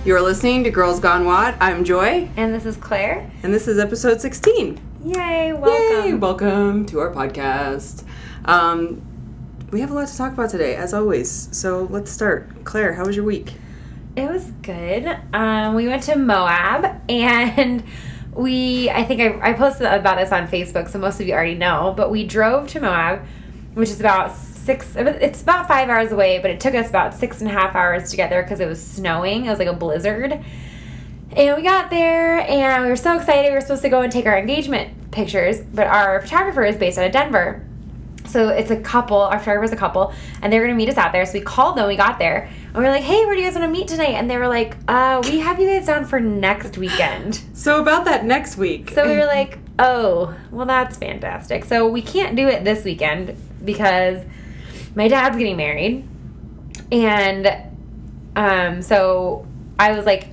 You're listening to Girls Gone WOD. I'm Joy. And this is Claire. And this is episode 16. Yay, welcome. Yay, welcome to our podcast. We have a lot to talk about today, as always. So let's start. Claire, how was your week? It was good. We went to Moab, and I think I posted about this on Facebook, so most of you already know, but we drove to Moab, which is about 5 hours away, but it took us about 6.5 hours to get there because it was snowing. It was like a blizzard. And we got there, and we were so excited. We were supposed to go and take our engagement pictures, but our photographer is based out of Denver. So it's a couple, our photographer's a couple, and they're going to meet us out there. So we called them, we got there, and we were like, hey, where do you guys want to meet tonight? And they were like, we have you guys down for next weekend. So about that next week. So we were like, oh, well, that's fantastic. So we can't do it this weekend because my dad's getting married. And so I was like,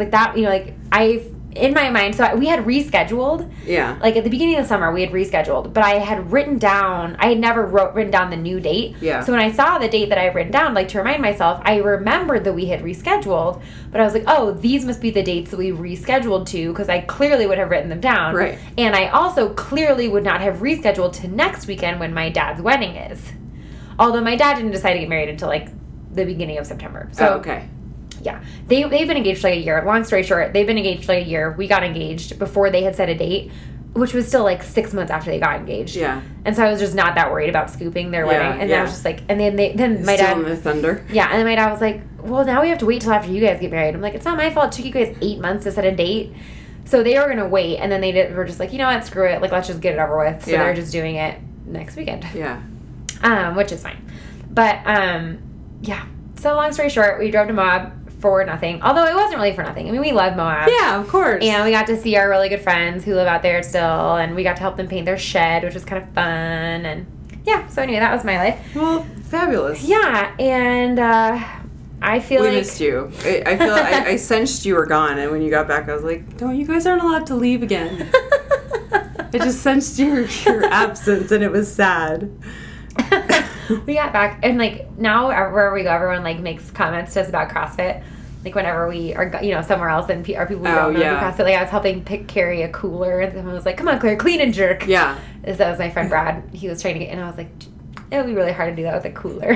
in my mind, so we had rescheduled. Yeah. Like at the beginning of the summer, we had rescheduled, but I had written down, I had never written down the new date. Yeah. So when I saw the date that I had written down, like to remind myself, I remembered that we had rescheduled, but I was like, oh, these must be the dates that we rescheduled to, because I clearly would have written them down. Right. And I also clearly would not have rescheduled to next weekend when my dad's wedding is. Although my dad didn't decide to get married until like the beginning of September. So, okay. Yeah. They've been engaged for like a year. Long story short, they've been engaged for like a year. We got engaged before they had set a date, which was still like 6 months after they got engaged. Yeah. And so I was just not that worried about scooping their wedding. And I was just like, and then my dad. Still in the thunder. Yeah. And then my dad was like, well, now we have to wait till after you guys get married. I'm like, it's not my fault. It took you guys 8 months to set a date. So they were going to wait. And then were just like, you know what? Screw it. Like, let's just get it over with. So they're just doing it next weekend. Yeah. Which is fine. But, yeah. So long story short, we drove to Moab for nothing. Although it wasn't really for nothing. I mean, we love Moab. Yeah, of course. And we got to see our really good friends who live out there still. And we got to help them paint their shed, which was kind of fun. And, yeah. So anyway, that was my life. Well, fabulous. Yeah. And, I feel we like... missed you. I feel like I sensed you were gone, and when you got back, I was like, no, you guys aren't allowed to leave again. I just sensed your absence, and it was sad. We got back, and like now wherever we go, everyone like makes comments to us about CrossFit. Like whenever we are, somewhere else, and our people we don't know do CrossFit. Like I was helping carry a cooler, and someone was like, "Come on, Claire, clean and jerk." Yeah. So that was my friend Brad. He was trying to get, and I was like, "It would be really hard to do that with a cooler."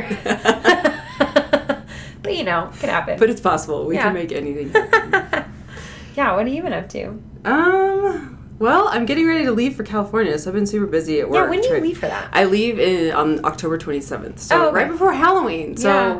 But it can happen. But it's possible. We can make anything happen. Yeah. What have you been up to? Well, I'm getting ready to leave for California, so I've been super busy at work. Yeah, when do you leave for that? I leave on October 27th, so right before Halloween. So,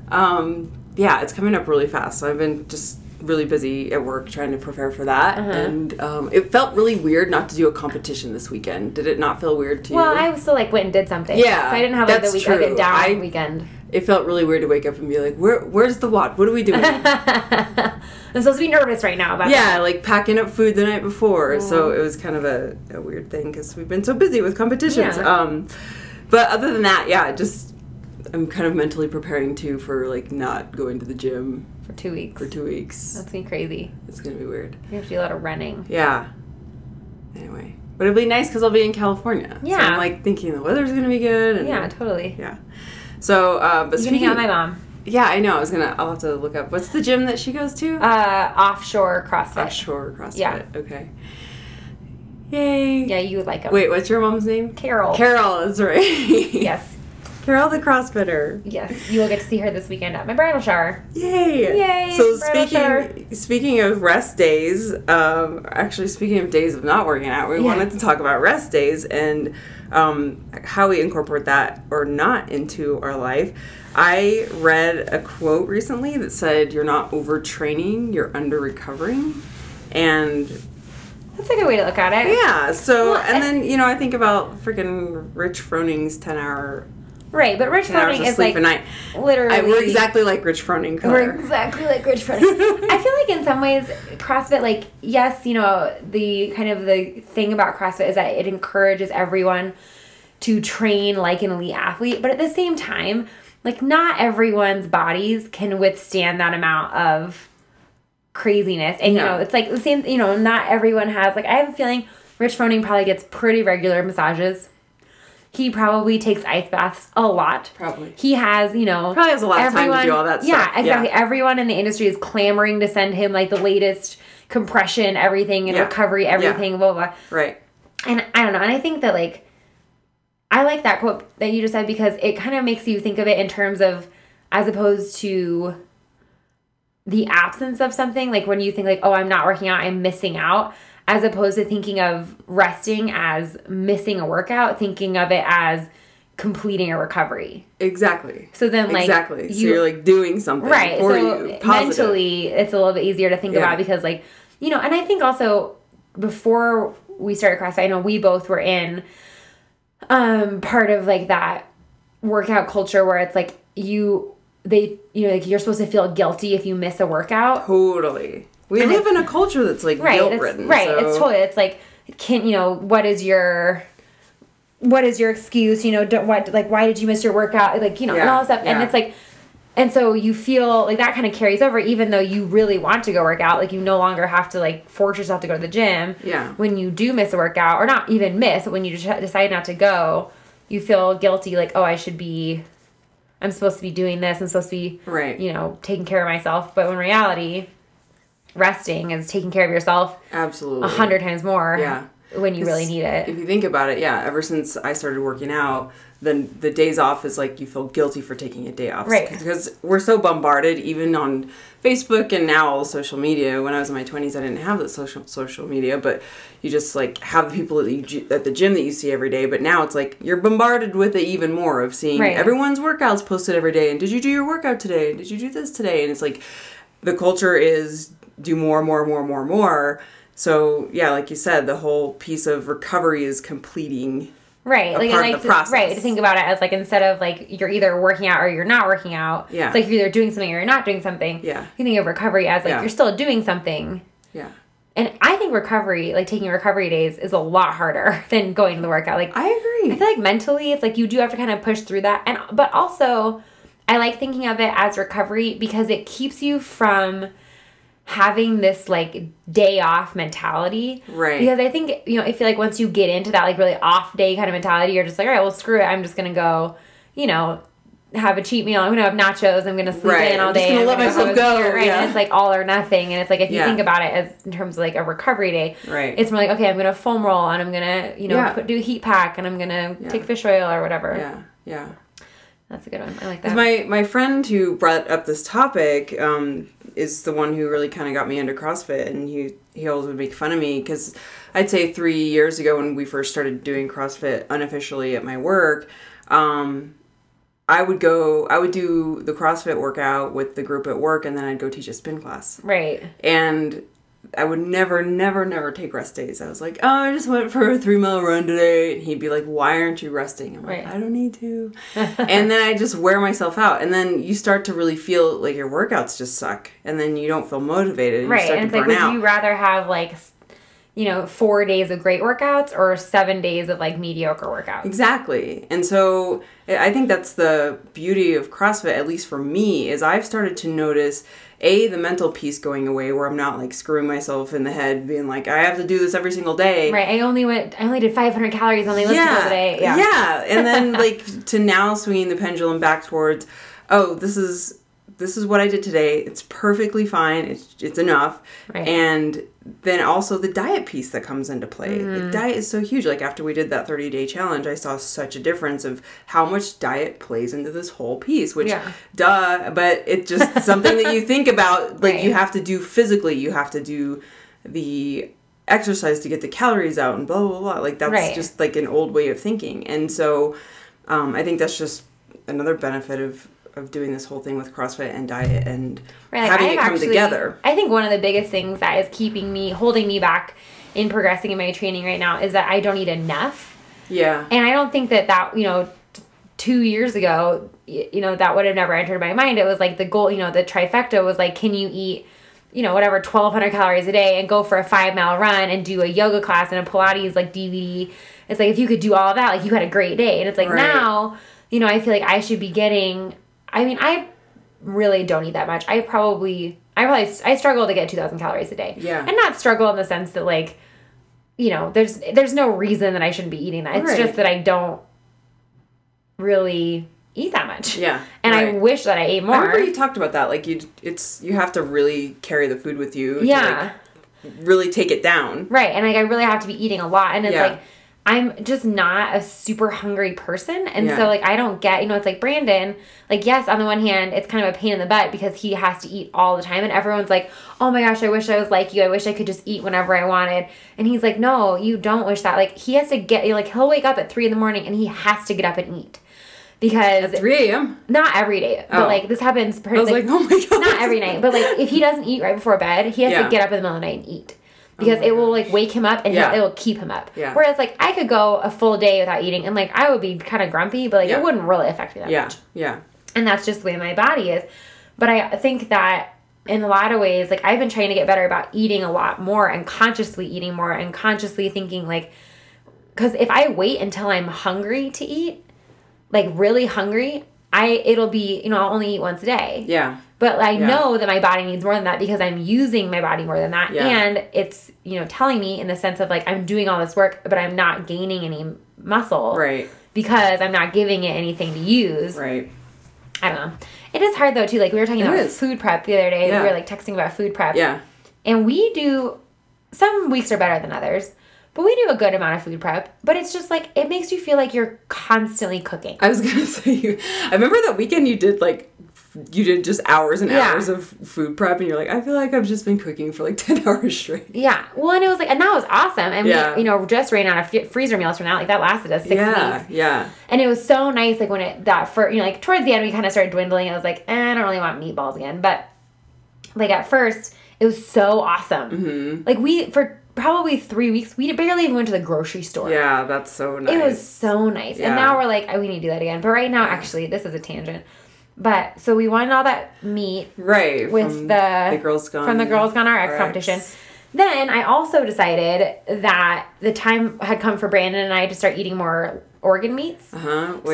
it's coming up really fast. So I've been just really busy at work trying to prepare for that. Uh-huh. And it felt really weird not to do a competition this weekend. Did it not feel weird to you? Well, I still went and did something. Yeah, so I didn't have like a down weekend. It felt really weird to wake up and be like, where's the WOD? What are we doing? I'm supposed to be nervous right now about that. Like packing up food the night before. Mm. So it was kind of a weird thing because we've been so busy with competitions. Yeah. But other than that, I'm kind of mentally preparing too for like not going to the gym. For 2 weeks. That's going to be crazy. It's going to be weird. You have to do a lot of running. Yeah. Anyway. But it'll be nice because I'll be in California. Yeah. So I'm like thinking the weather's going to be good. And, yeah, totally. Yeah. So, but speaking of my mom. Yeah, I know. I'll have to look up. What's the gym that she goes to? Offshore CrossFit. Offshore CrossFit. Yeah. Okay. Yay. Yeah, you would like them. Wait, what's your mom's name? Carol. Carol, that's right. Yes. Carol the CrossFitter. Yes. You will get to see her this weekend at my bridal shower. Yay. Yay. So speaking of rest days, actually speaking of days of not working out, we wanted to talk about rest days and how we incorporate that or not into our life. I read a quote recently that said, you're not overtraining, you're under-recovering. And that's a good way to look at it. Yeah. So, and then, I think about freaking Rich Froning's 10-hour... Right, but Rich Froning is like... a night. Literally... we're exactly like Rich Froning. We're exactly like Rich Froning. I feel like in some ways, CrossFit, like, yes, the kind of the thing about CrossFit is that it encourages everyone to train like an elite athlete, but at the same time, like, not everyone's bodies can withstand that amount of craziness. And, it's like the same, not everyone has, like, I have a feeling Rich Froning probably gets pretty regular massages. He probably takes ice baths a lot. Probably. He has, Probably has a lot of time to do all that stuff. Yeah, exactly. Yeah. Everyone in the industry is clamoring to send him, like, the latest compression, everything, and recovery, everything, blah, blah, blah. Right. And I don't know. And I think that, like, I like that quote that you just said because it kind of makes you think of it in terms of, as opposed to the absence of something, like when you think like, oh, I'm not working out, I'm missing out, as opposed to thinking of resting as missing a workout, thinking of it as completing a recovery. Exactly. So then like... Exactly. So you're like doing something for you. Positive. Mentally, it's a little bit easier to think about because like, and I think also before we started CrossFit, I know we both were in part of like that workout culture where it's like like you're supposed to feel guilty if you miss a workout. Totally. We live in a culture that's like guilt-ridden. Right. So. It's totally. It's like, what is your excuse? Why did you miss your workout? Like, and all that stuff. Yeah. And it's like, and so you feel like that kind of carries over, even though you really want to go work out. Like you no longer have to like force yourself to go to the gym. Yeah. When you do miss a workout, or not even miss, but when you decide not to go, you feel guilty. Like, oh, I'm supposed to be doing this. I'm supposed to be, taking care of myself. But in reality, resting is taking care of yourself. Absolutely. 100 times more. Yeah. When you really need it. If you think about it, ever since I started working out, then the days off is like you feel guilty for taking a day off. Right. Because we're so bombarded, even on Facebook and now all social media. When I was in my 20s, I didn't have the social media, but you just like have the people at the gym that you see every day. But now it's like you're bombarded with it even more of seeing everyone's workouts posted every day. And did you do your workout today? Did you do this today? And it's like the culture is do more. So, like you said, the whole piece of recovery is completing part of the process. Right, to think about it as, like, instead of, like, you're either working out or you're not working out. Yeah. It's like you're either doing something or you're not doing something. Yeah. You think of recovery as, like, you're still doing something. Yeah. And I think recovery, like, taking recovery days is a lot harder than going to the workout. Like, I agree. I feel like mentally, it's like you do have to kind of push through that. But also, I like thinking of it as recovery because it keeps you from having this like day off mentality. Right. Because I think, I feel like once you get into that like really off day kind of mentality, you're just like, all right, well, screw it. I'm just going to go, have a cheat meal. I'm going to have nachos. I'm going to sleep in all day. I'm just going to let myself go. Right. Yeah. And it's like all or nothing. And it's like, if you think about it as in terms of like a recovery day, right. It's more like, okay, I'm going to foam roll and I'm going to, do a heat pack and I'm going to take fish oil or whatever. Yeah. Yeah. That's a good one. I like that. My friend who brought up this topic is the one who really kind of got me into CrossFit, and he always would make fun of me because I'd say 3 years ago when we first started doing CrossFit unofficially at my work, I would do the CrossFit workout with the group at work, and then I'd go teach a spin class. Right. And I would never take rest days. I was like, oh, I just went for a 3-mile run today. And he'd be like, why aren't you resting? I'm like, I don't need to. And then I just wear myself out. And then you start to really feel like your workouts just suck. And then you don't feel motivated. And you start to burn out. Would you rather have like, 4 days of great workouts or 7 days of like mediocre workouts? Exactly. And so I think that's the beauty of CrossFit, at least for me, is I've started to notice the mental piece going away where I'm not like screwing myself in the head being like, I have to do this every single day. Right. I only did 500 calories on the elliptical today. Yeah. Yeah. And then like to now swinging the pendulum back towards, oh, this is what I did today. It's perfectly fine. It's enough. Right. And then also the diet piece that comes into play. Mm-hmm. The diet is so huge. Like after we did that 30-day challenge, I saw such a difference of how much diet plays into this whole piece, which duh, but it's just something that you think about. Like you have to do physically, you have to do the exercise to get the calories out and blah, blah, blah. Like that's just like an old way of thinking. And so I think that's just another benefit of doing this whole thing with CrossFit and diet and having it come together. I think one of the biggest things that is holding me back in progressing in my training right now is that I don't eat enough. Yeah. And I don't think that 2 years ago, that would have never entered my mind. It was like the goal, the trifecta was like, can you eat, whatever, 1,200 calories a day and go for a 5-mile run and do a yoga class and a Pilates like DVD. It's like, if you could do all of that, like you had a great day. And it's like now, I feel like I should be getting, I really don't eat that much. I struggle to get 2,000 calories a day. Yeah. And not struggle in the sense that like, there's no reason that I shouldn't be eating that. It's just that I don't really eat that much. Yeah. And right. I wish that I ate more. I remember you talked about that. Like, you have to really carry the food with you. Yeah. To, like, really take it down. Right. And, like, I really have to be eating a lot. And it's, Yeah. like, I'm just not a super hungry person. And Yeah. so, like, I don't get, it's like Brandon, like, yes, on the one hand, it's kind of a pain in the butt because he has to eat all the time. And everyone's like, oh my gosh, I wish I was like you. I wish I could just eat whenever I wanted. And he's like, no, you don't wish that. Like, he has to he'll wake up at 3 a.m. and he has to get up and eat. Because At 3 a.m.? Not every day, but like this happens. I was like, oh my God. Not every night, but like if he doesn't eat right before bed, he has to get up in the middle of the night and eat. Because it will like wake him up and it will keep him up. Yeah. Whereas like I could go a full day without eating and like I would be kind of grumpy, but like it wouldn't really affect me that much. Yeah. And that's just the way my body is. But I think that in a lot of ways, like I've been trying to get better about eating a lot more and consciously eating more and consciously thinking like, because if I wait until I'm hungry to eat, like really hungry, it'll be, I'll only eat once a day. Yeah. But I know that my body needs more than that because I'm using my body more than that. Yeah. And it's, telling me in the sense of like I'm doing all this work, but I'm not gaining any muscle. Right. Because I'm not giving it anything to use. Right. I don't know. It is hard though too. Like we were talking about food prep the other day. Yeah. We were like texting about food prep. Yeah. And we do, some weeks are better than others. But we do a good amount of food prep. But it's just like, it makes you feel like you're constantly cooking. I was going to say, I remember that weekend you did just hours and hours of food prep. And you're like, I feel like I've just been cooking for like 10 hours straight. Yeah. Well, and it was like, and that was awesome. And we, just ran out of freezer meals from that. Like that lasted us 6 weeks. Yeah. And it was so nice. Like when like towards the end, we kind of started dwindling. I was like, I don't really want meatballs again. But like at first, it was so awesome. Mm-hmm. Like for probably 3 weeks, we barely even went to the grocery store. Yeah, that's so nice. It was so nice. Yeah. And now we're like, we need to do that again. But right now, actually, this is a tangent. But, so we wanted all that meat. Right. With the Girls Gone. From the Girls Gone RX competition. Then I also decided that the time had come for Brandon and I to start eating more organ meats. Oh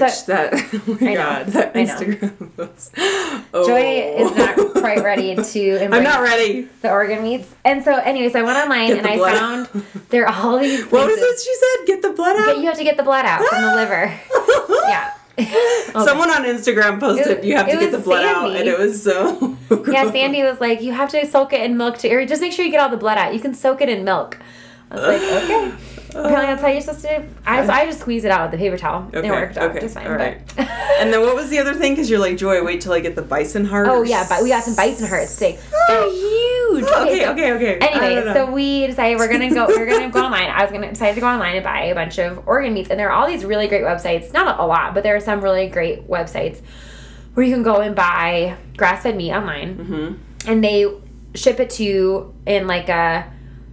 my God, that Instagram post. Oh. Joy is not quite ready to embrace I'm not ready. The organ meats. And so anyway, so I went online and I found there are all these places. What was it she said? Get the blood out? But you have to get the blood out from the liver. Yeah. Someone on Instagram posted you have to get the blood out, and it was so gross. Yeah, Sandy was like, you have to soak it in milk or just make sure you get all the blood out. You can soak it in milk. I was like, okay. Apparently that's how you're supposed to do. So I just squeezed it out with the paper towel. Okay, it worked out just fine. All right. And then what was the other thing? Because you're like, Joy, wait till I get the bison hearts. Oh yeah, but we got some bison hearts today. They're huge. Okay. Anyway, so we decided we're gonna go online. I was gonna decide to go online and buy a bunch of organ meats, and there are all these really great websites. Not a lot, but there are some really great websites where you can go and buy grass-fed meat online, and they ship it to you in like a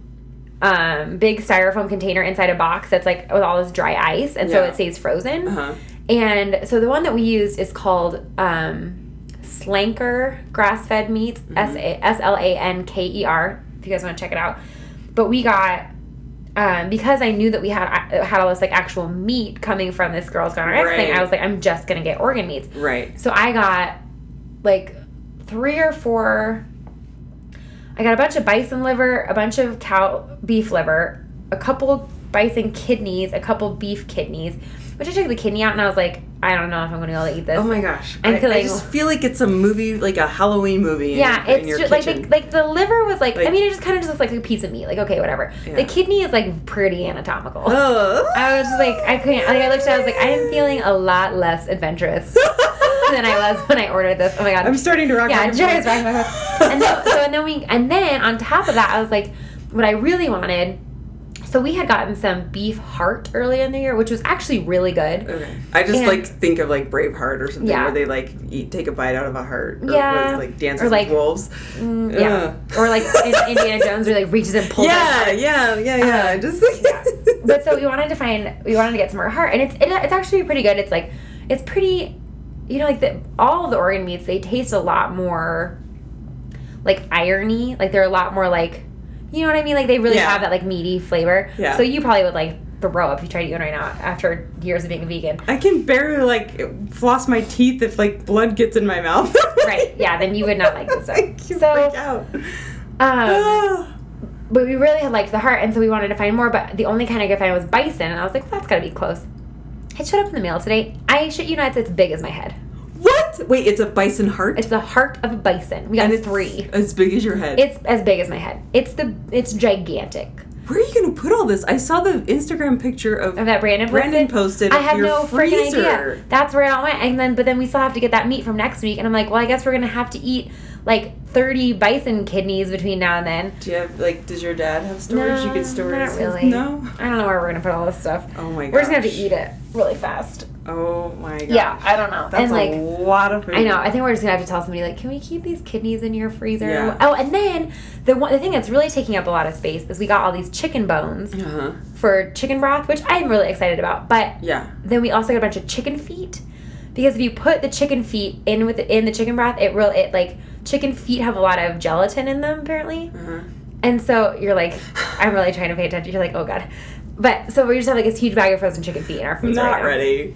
big styrofoam container inside a box that's like with all this dry ice, and so it stays frozen. And so the one that we used is called Slanker Grass-Fed Meats, Slanker, if you guys want to check it out. But we got, because I knew that we had all this like actual meat coming from this Girls Gone RX thing, I was like, I'm just going to get organ meats. Right. So I got like 3 or 4... I got a bunch of bison liver, a bunch of beef liver, a couple bison kidneys, a couple beef kidneys, which I took the kidney out and I was like, I don't know if I'm going to be able to eat this. Oh my gosh. I just feel like it's a movie, like a Halloween movie. It's just like the liver was like, I mean, it just kind of just looks like a piece of meat. Like, okay, whatever. Yeah. The kidney is like pretty anatomical. Oh. I was just like, I couldn't, like I looked at it, I was like, I am feeling a lot less adventurous than I was when I ordered this. Oh my God. I'm starting to rock my head. Yeah, Joy's rocking my head. And then on top of that, I was like, what I really wanted. So we had gotten some beef heart early in the year, which was actually really good. Okay. I just think of like Braveheart or something where they like take a bite out of a heart. Or like Dances with Wolves. Yeah. Or like Indiana Jones where like reaches and pulls out. Yeah. But so we wanted to get some more heart, and it's actually pretty good. It's like, it's pretty, all of the organ meats, they taste a lot more like irony. Like they're a lot more like, you know what I mean? Like they really have that like meaty flavor. Yeah. So you probably would like throw up if you tried to eat one right now after years of being a vegan. I can barely like floss my teeth if like blood gets in my mouth. Right. Yeah. Then you would not like this stuff. I can freak out. But we really had liked the heart, and so we wanted to find more. But the only kind I could find was bison, and I was like, well, that's got to be close. It showed up in the mail today. I shit you not, it's as big as my head. What? Wait, it's a bison heart? It's the heart of a bison. We got and it's 3. As big as your head. It's as big as my head. It's gigantic. Where are you going to put all this? I saw the Instagram picture of that Brandon posted. I have your no freaking freezer. idea. That's where it all went. But then we still have to get that meat from next week. And I'm like, well, I guess we're going to have to eat like 30 bison kidneys between now and then. Do you have, like, does your dad have storage? No, you could store not it? really. No? I don't know where we're going to put all this stuff. Oh my god. We're just going to have to eat it really fast. Oh my god. Yeah, I don't know. That's and like, a lot of food. I know. I think we're just going to have to tell somebody, like, can we keep these kidneys in your freezer? Yeah. Oh, and then the thing that's really taking up a lot of space is we got all these chicken bones for chicken broth, which I'm really excited about. But then we also got a bunch of chicken feet. Because if you put the chicken feet in the chicken broth, chicken feet have a lot of gelatin in them, apparently. And so you're like, I'm really trying to pay attention. You're like, oh god. But so we just have like this huge bag of frozen chicken feet in our freezer. Not ready.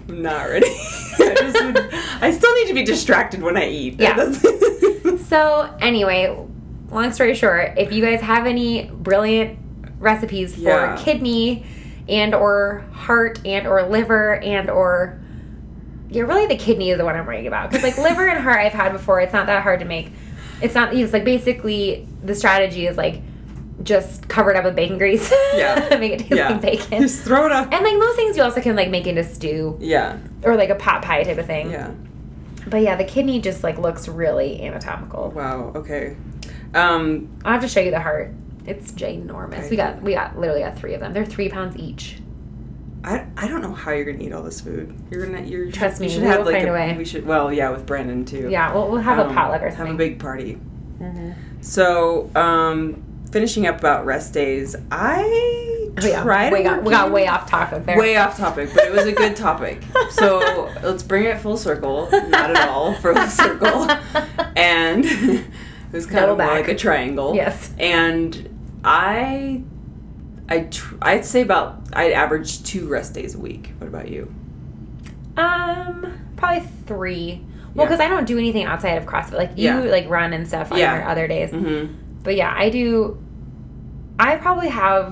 I still need to be distracted when I eat. Yeah. So anyway, long story short, if you guys have any brilliant recipes for kidney and or heart and or liver and or really the kidney is the one I'm worrying about, because like liver and heart I've had before. It's not that hard to make. It's like basically the strategy is like just cover it up with bacon grease. Make it taste like bacon. Just throw it up. And like most things you also can like make into stew. Or like a pot pie type of thing. But yeah, the kidney just like looks really anatomical. Wow. Okay. I'll have to show you the heart. It's ginormous. We literally got 3 of them. They're 3 pounds each. I don't know how you're gonna eat all this food. Trust me. We should we'll have like find a way. We should. Well, yeah, with Brandon too. Yeah, we'll have a potluck or something. Have a big party. So, finishing up about rest days, I tried. We got way off topic there. Way off topic, but it was a good topic. So let's bring it full circle. Not at all full circle, and it was kind of more like a triangle. Yes, and I'd say I'd average 2 rest days a week. What about you? Probably 3. Well, because I don't do anything outside of CrossFit. Like you like run and stuff on your other days. But yeah, I do. I probably have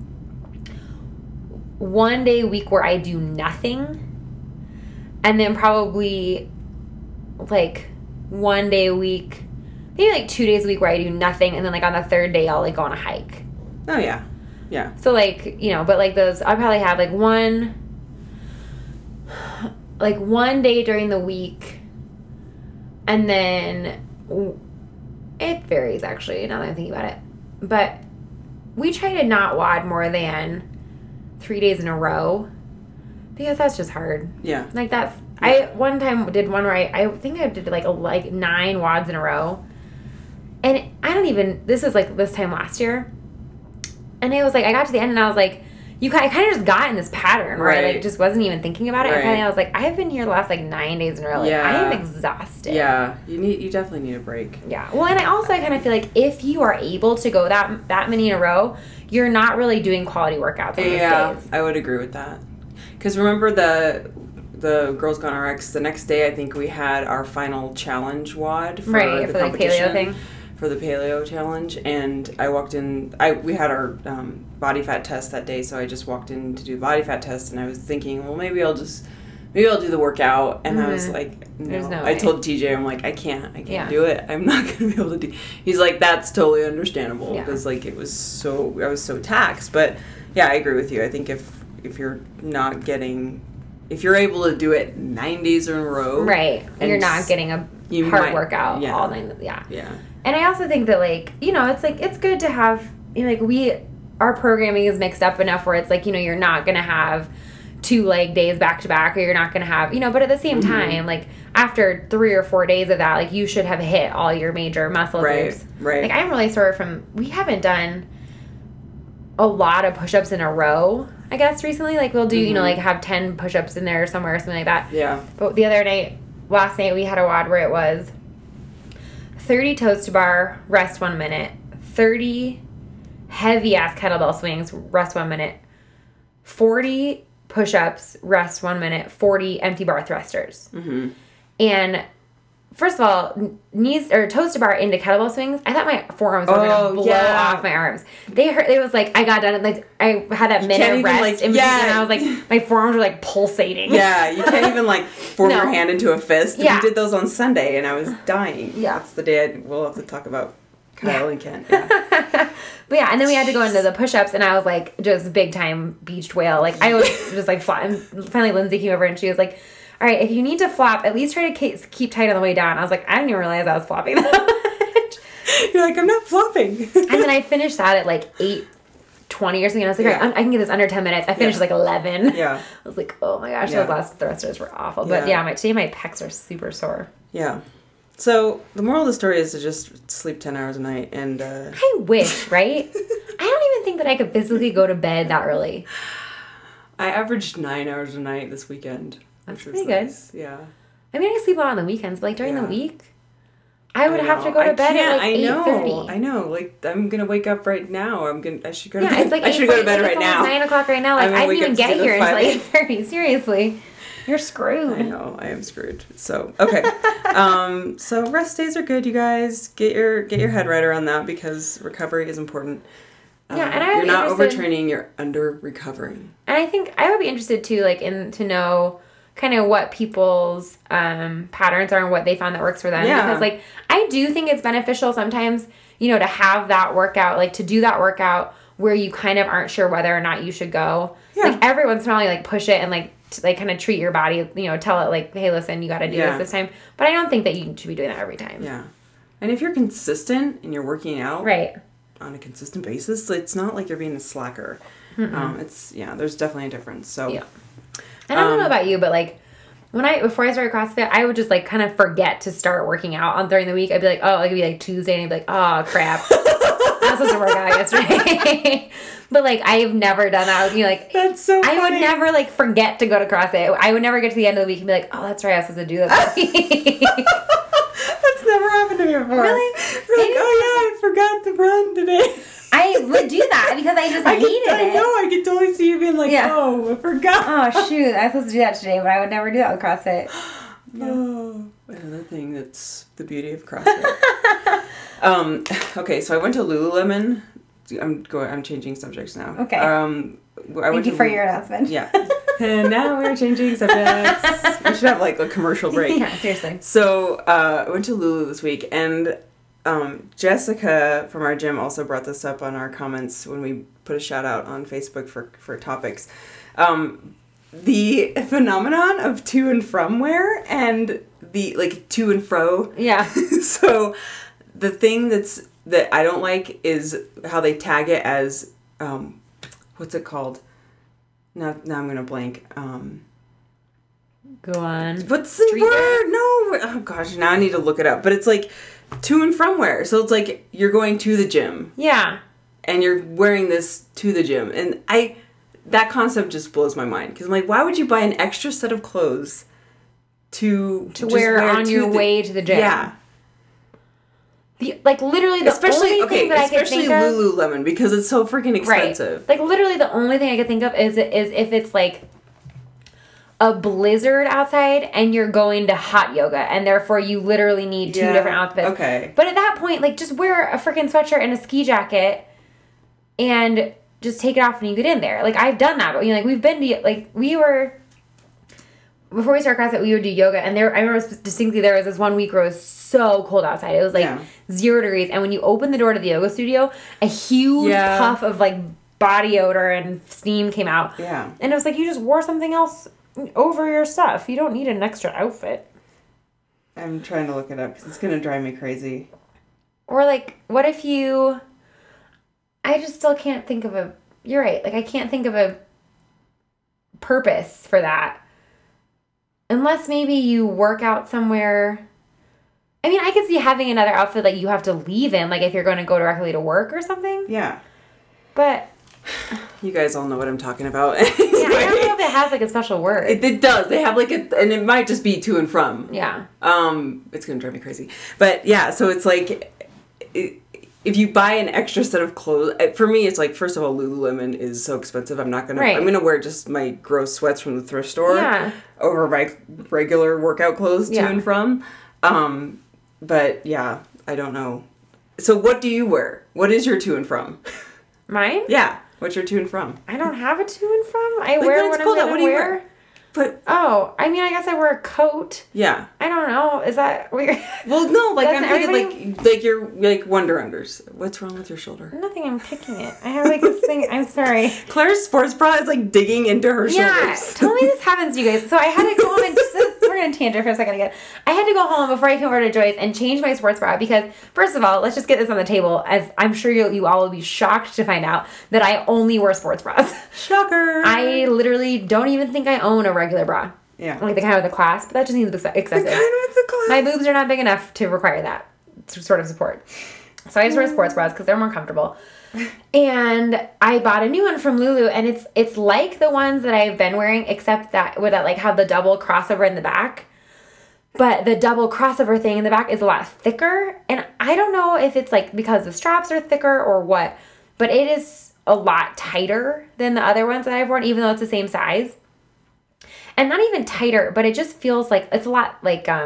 1 day a week where I do nothing, and then probably like 1 day a week, maybe like 2 days a week where I do nothing, and then like on the 3rd day I'll like go on a hike. Oh yeah. Yeah. So like, but like those, I probably have like one day during the week, and then it varies actually now that I'm thinking about it. But we try to not WOD more than 3 days in a row, because that's just hard. Yeah. Like that. I one time did one where I think I did like 9 WODs in a row, and this was like this time last year. And it was like, I got to the end and I was like, I kind of just got in this pattern where I like just wasn't even thinking about it. And finally I was like, I've been here the last like 9 days in a row. Like, I am exhausted. Yeah. You definitely need a break. Yeah. Well, and I kind of feel like if you are able to go that many in a row, you're not really doing quality workouts on those days. I would agree with that. Because remember the Girls Gone RX, the next day I think we had our final challenge WOD for the competition. Paleo thing. For the paleo challenge, and I walked in. We had our body fat test that day, so I just walked in to do the body fat test, and I was thinking, well, maybe I'll do the workout, and I was like, no. I told TJ, I'm like, I can't do it. I'm not gonna be able to do. He's like, that's totally understandable, because like I was so taxed. But yeah, I agree with you. I think if you're not getting, if you're able to do it 9 days in a row, right, and you're not getting a hard workout all night. Yeah. And I also think that, like, it's like, it's good to have, our programming is mixed up enough where it's like, you're not going to have 2 leg days back to back, or you're not going to have, but at the same time, like, after 3 or 4 days of that, like, you should have hit all your major muscle groups. Right. Like, I'm really sore we haven't done a lot of push-ups in a row, I guess, recently. Like, we'll do, like, have 10 push-ups in there somewhere or something like that. Yeah. But last night, we had a WOD where it was 30 toes to bar, rest 1 minute. 30 heavy-ass kettlebell swings, rest 1 minute. 40 push-ups, rest 1 minute. 40 empty bar thrusters. And first of all, knees or toes to bar into kettlebell swings. I thought my forearms were gonna blow off my arms. They hurt. It was like I got done. Like I had that minute of rest in between, and I was like, my forearms were like pulsating. Yeah, you can't even like form your hand into a fist. Yeah. We did those on Sunday, and I was dying. Yeah, that's the day we'll have to talk about Kyle and Kent. Yeah. But yeah, and then we had to go into the push-ups, and I was like, just big time beached whale. Like I was just like flat. And finally, Lindsay came over, and she was like, all right, if you need to flop, at least try to keep tight on the way down. I was like, I didn't even realize I was flopping that much. You're like, I'm not flopping. And then I finished that at like 8:20 or something. I was like, all right, I can get this under 10 minutes. I finished at like 11. Yeah. I was like, oh my gosh, those last thrusters were awful. But today my pecs are super sore. Yeah. So the moral of the story is to just sleep 10 hours a night. And I wish, right? I don't even think that I could physically go to bed that early. I averaged 9 hours a night this weekend. That's pretty good. Yeah. I mean, I sleep a lot on the weekends, but like during the week, I would have to go to bed at like 8:30. I know. Like I'm gonna wake up right now. I should go to bed. Yeah, it's like I should go to bed like right now. 9 o'clock right now. Like I didn't even get here until 8:30. Seriously. You're screwed. I know, I am screwed. So okay. So rest days are good, you guys. Get your head right around that because recovery is important. Yeah, and you're not overtraining, you're under recovering. And I think I would be interested too, like to know kind of what people's patterns are and what they found that works for them. Yeah. Because like I do think it's beneficial sometimes, to have that workout, like to do that workout where you kind of aren't sure whether or not you should go. Yeah. Like every once in a while you like push it and like kind of treat your body, tell it like, hey, listen, you got to do this time. But I don't think that you should be doing that every time. Yeah. And if you're consistent and you're working out on a consistent basis, it's not like you're being a slacker. There's definitely a difference. So yeah. And I don't know about you, but like before I started CrossFit, I would just like kind of forget to start working out during the week. I'd be like, oh, it could be like Tuesday, and I'd be like, oh crap, I was supposed to work out yesterday. But like I've never done that. I would be like, that's so funny. I would never like forget to go to CrossFit. I would never get to the end of the week and be like, oh, that's right, I was supposed to do that. That's never happened to me before. Really? Like, I forgot to run today. I would do that because I just hated it. I know. I could totally see you being like, oh, I forgot. Oh, shoot. I was supposed to do that today, but I would never do that with CrossFit. Oh, another thing that's the beauty of CrossFit. Okay, so I went to Lululemon. I'm changing subjects now. Okay. Thank you for your announcement. Yeah. And now we're changing subjects. We should have like a commercial break. Yeah, seriously. So I went to Lulu this week, and Jessica from our gym also brought this up on our comments when we put a shout out on Facebook for topics. The phenomenon of to and from wear and the like to and fro. Yeah. So the thing that I don't like is how they tag it as what's it called? Now I'm gonna blank. Go on. What's the word? No. Oh gosh, now I need to look it up. But it's like to and from wear. So it's like you're going to the gym. Yeah. And you're wearing this to the gym. And that concept just blows my mind. Because I'm like, why would you buy an extra set of clothes to wear on your way to the gym? Yeah. Literally the only thing that I could think of... Especially Lululemon, because it's so freaking expensive. Right. Like, literally the only thing I could think of is if it's, like, a blizzard outside and you're going to hot yoga, and therefore you literally need two different outfits. Okay. But at that point, like, just wear a freaking sweatshirt and a ski jacket and just take it off when you get in there. Like, I've done that, but, we've been to, like, before we started CrossFit, we would do yoga, and I remember distinctly there was this one week where it was so cold outside. It was like 0 degrees, and when you open the door to the yoga studio, a huge puff of like body odor and steam came out. Yeah. And it was like you just wore something else over your stuff. You don't need an extra outfit. I'm trying to look it up because it's going to drive me crazy. Or like, what if I just still can't think of you're right, like I can't think of a purpose for that. Unless maybe you work out somewhere. I mean, I could see having another outfit that you have to leave in, like if you're going to go directly to work or something. Yeah. But... You guys all know what I'm talking about. Yeah, I don't know if it has like a special word. It does. They have like and it might just be to and from. Yeah. It's going to drive me crazy. But yeah, so it's like... If you buy an extra set of clothes, for me, it's like, first of all, Lululemon is so expensive. I'm going to wear just my gross sweats from the thrift store over my regular workout clothes to and from. But yeah, I don't know. So what do you wear? What is your to and from? Mine? Yeah. What's your to and from? I don't have a to and from. I wear what I'm going to wear. But I mean, I guess I wear a coat. Yeah. I don't know. Is that weird? Well, no, like I'm thinking like you're like Wonder Unders. What's wrong with your shoulder? Nothing. I'm kicking it. I have like this thing. I'm sorry. Claire's sports bra is like digging into her shoulders. Totally this happens to you guys. So I had to go home and we're gonna tangent for a second again. I had to go home before I came over to Joyce and change my sports bra because first of all, let's just get this on the table. As I'm sure you all will be shocked to find out that I only wear sports bras. Shocker. I literally don't even think I own a regular bra. Yeah. Like the kind with the clasp, but that just seems excessive. The kind with the clasp. My boobs are not big enough to require that sort of support. So I just wear sports bras because they're more comfortable. And I bought a new one from Lulu, and it's like the ones that I've been wearing, except that would like have the double crossover in the back. But the double crossover thing in the back is a lot thicker, and I don't know if it's like because the straps are thicker or what, but it is a lot tighter than the other ones that I've worn, even though it's the same size. And not even tighter, but it just feels like it's a lot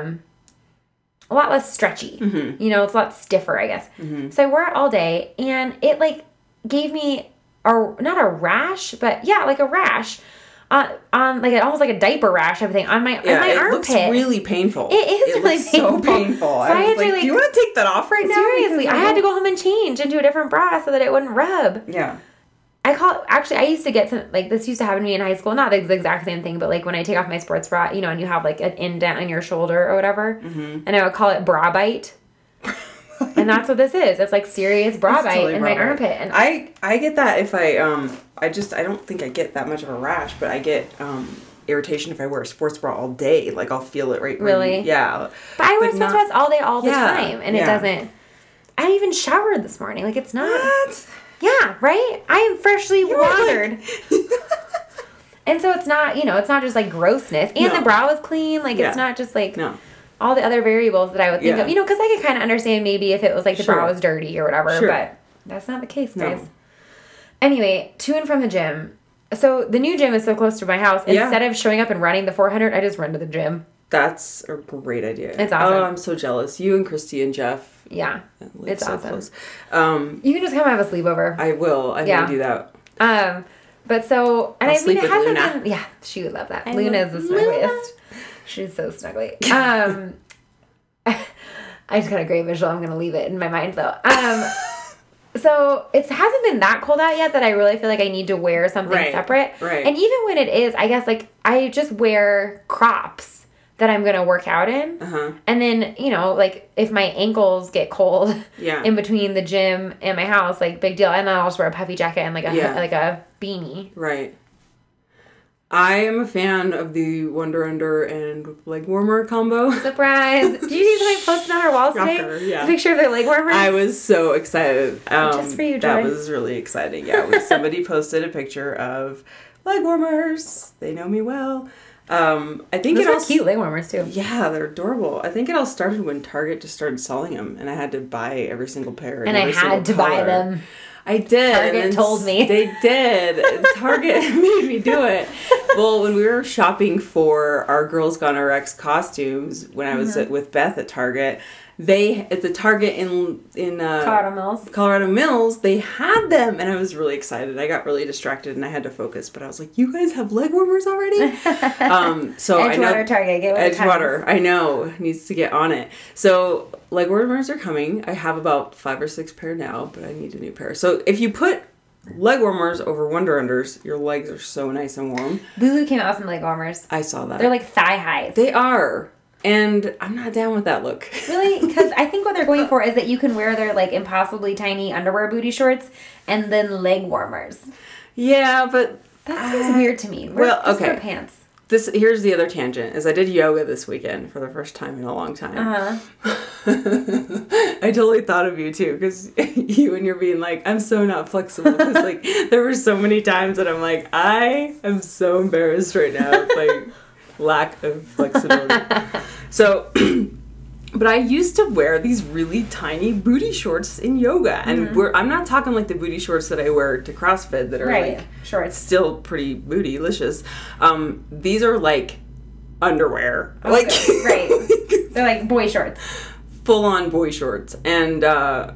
less stretchy. Mm-hmm. You know, it's a lot stiffer, I guess. Mm-hmm. So I wore it all day, and it like gave me not a rash, but yeah, like a rash on like almost like a diaper rash, everything on my armpit. It looks really painful. It is really painful. So painful. So I was like, do you want to take that off right now? Seriously, I had to go home and change into a different bra so that it wouldn't rub. Yeah. I used to get some, like, this used to happen to me in high school. Not the exact same thing, but, like, when I take off my sports bra, you know, and you have, like, an indent on your shoulder or whatever. Mm-hmm. And I would call it bra bite. And that's what this is. It's, like, serious bra bite totally in my armpit. And I get that if I don't think I get that much of a rash, but I get, irritation if I wear a sports bra all day. Like, I'll feel it right. Really? Yeah. But I wear sports bras all day, all the time. And it doesn't. I even showered this morning. Like, it's not. What? Yeah, right? I am freshly watered. And so it's not, you know, it's not just like grossness. And the brow is clean. Like, it's not just like all the other variables that I would think of. You know, because I could kind of understand maybe if it was like the brow was dirty or whatever. Sure. But that's not the case, guys. No. Anyway, to and from the gym. So the new gym is so close to my house. Instead of showing up and running the 400, I just run to the gym. That's a great idea. It's awesome. Oh, I'm so jealous. You and Christy and Jeff. Yeah, it's so awesome. Close. You can just come have a sleepover. I will. I need to do that. But so, and I mean, it hasn't Luna. Been. Yeah, she would love that. Luna is the snuggliest. She's so snuggly. I just got a great visual. I'm gonna leave it in my mind though. So it hasn't been that cold out yet that I really feel like I need to wear something separate. Right. And even when it is, I guess like I just wear crops that I'm going to work out in. Uh-huh. And then, you know, like if my ankles get cold in between the gym and my house, like big deal. And then I'll just wear a puffy jacket and like a beanie. Right. I am a fan of the Wonder Under and leg warmer combo. Surprise! Did you see somebody posted on our walls today? Yeah. A picture of their leg warmers? I was so excited. Just for you, Joy. That was really exciting. Yeah, somebody posted a picture of leg warmers. They know me well. I think those are cute leg warmers too. Yeah, they're adorable. I think it all started when Target just started selling them, and I had to buy every single pair. And I had to buy them. I did. Target told me. They did. Target made me do it. Well, when we were shopping for our Girls Gone RX costumes, when I was with Beth at Target, at the Target in Colorado Mills, they had them, and I was really excited. I got really distracted, and I had to focus. But I was like, "You guys have leg warmers already?" So I know Edgewater Target, get with Edgewater. I know needs to get on it. So leg warmers are coming. I have about 5 or 6 pair now, but I need a new pair. So if you put leg warmers over Wonder Unders, your legs are so nice and warm. Lulu came out with some leg warmers. I saw that. They're like thigh highs. They are. And I'm not down with that look. Really? Because I think what they're going for is that you can wear their like impossibly tiny underwear booty shorts and then leg warmers. Yeah, but that seems weird to me. Wear pants. Here's the other tangent. Is I did yoga this weekend for the first time in a long time. I totally thought of you too, because you and you're being like, I'm so not flexible. Because like there were so many times that I'm like, I am so embarrassed right now. Like lack of flexibility. So, but I used to wear these really tiny booty shorts in yoga, and I'm not talking like the booty shorts that I wear to CrossFit that are like shorts, still pretty bootylicious. These are like underwear, right? They're like boy shorts. Full on boy shorts. And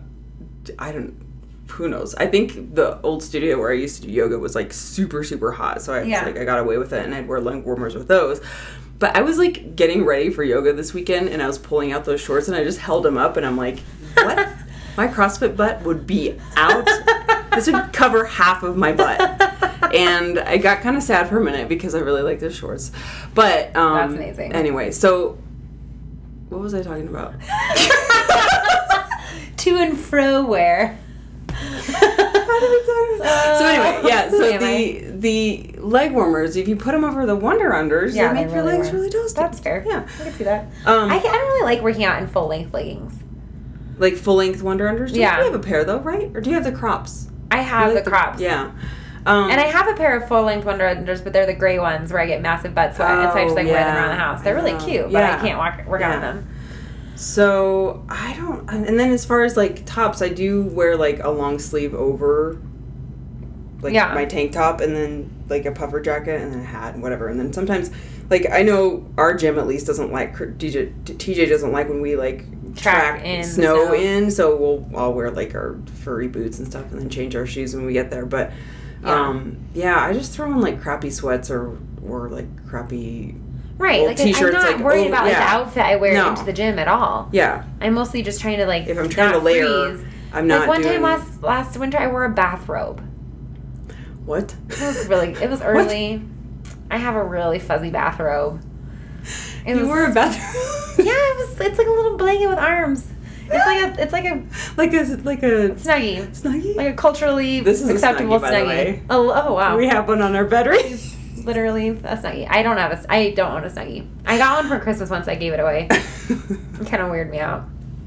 who knows? I think the old studio where I used to do yoga was like super, super hot. So I was like, I got away with it, and I'd wear leg warmers with those. But I was like getting ready for yoga this weekend, and I was pulling out those shorts, and I just held them up, and I'm like, what? My CrossFit butt would be out. This would cover half of my butt. And I got kind of sad for a minute because I really like those shorts. But that's amazing. Anyway, so what was I talking about? To and fro wear. So anyway, yeah. So the leg warmers, if you put them over the Wonder Unders, they make your legs really toasty. That's fair. Yeah, I can see that. I don't really like working out in full length leggings. Like full length Wonder Unders. You have a pair though, right? Or do you have the crops? I have the crops. Yeah. And I have a pair of full length Wonder Unders, but they're the gray ones where I get massive butt sweat, and so I just wear them around the house. They're really cute, but I can't work out in them. So I don't. And then as far as like tops, I do wear like a long sleeve over, like my tank top, and then like a puffer jacket, and then a hat and whatever. And then sometimes, like I know our gym at least doesn't like TJ doesn't like when we like track snow in, so I'll wear like our furry boots and stuff, and then change our shoes when we get there. But I just throw on like crappy sweats or like crappy. Right, like t-shirts, I'm not worried about like the outfit I wear into the gym at all. Yeah, I'm mostly just trying to like if I'm trying to layer, freeze. I'm not. Like one time last winter, I wore a bathrobe. What? It was early. I have a really fuzzy bathrobe. You wore a bathrobe? Yeah, it's like a little blanket with arms. It's like a snuggie. Snuggie? Like a culturally acceptable snuggie. Oh wow. We have one on our bed, right? Literally a snuggie. I don't own a snuggie. I got one for Christmas once. I gave it away. It kind of weirded me out.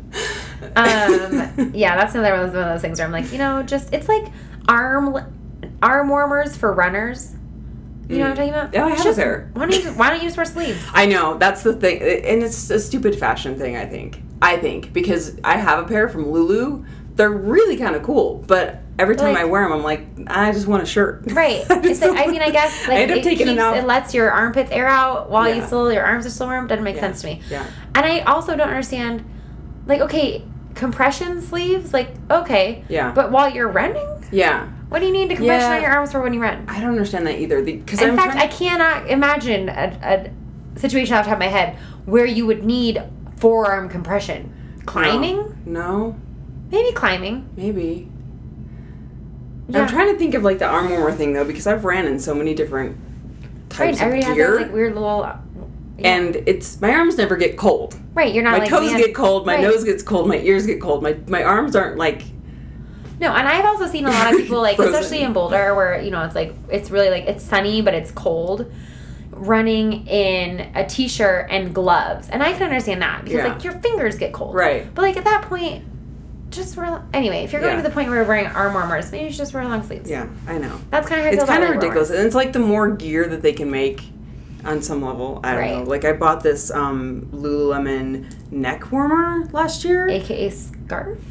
Yeah, that's another one of those things where I'm like, it's like arm warmers for runners. You know what I'm talking about? Oh, I have a pair. Why don't you just wear sleeves? I know, that's the thing, and it's a stupid fashion thing. I think because I have a pair from Lulu. They're really kind of cool, but every time I wear them, I'm like, I just want a shirt. Right. I guess like, it lets your armpits air out while your arms are still warm. Doesn't make sense to me. Yeah. And I also don't understand, like, okay, compression sleeves, like, okay. Yeah. But while you're running? Yeah. What do you need to compression on your arms for when you run? I don't understand that either. In fact, I cannot imagine a situation off the top of my head where you would need forearm compression. Climbing? No. Maybe climbing. Maybe. Yeah. I'm trying to think of like the arm warmer thing though, because I've ran in so many different types of gear. Everybody has those like weird little. Yeah. And my arms never get cold. Right, you're not my toes get cold, my nose gets cold, my ears get cold, my arms aren't like. No, and I've also seen a lot of people like, especially in Boulder, where it's like it's really like it's sunny but it's cold, running in a t-shirt and gloves, and I can understand that because like your fingers get cold. Right. But like at that point. Just wear. Anyway, if you're going to the point where you're wearing arm warmers, maybe you should just wear long sleeves. Yeah, I know. That's kind of how I feel It's kind about of ridiculous, and it's like the more gear that they can make on some level. I don't know. Like I bought this Lululemon neck warmer last year, aka scarf,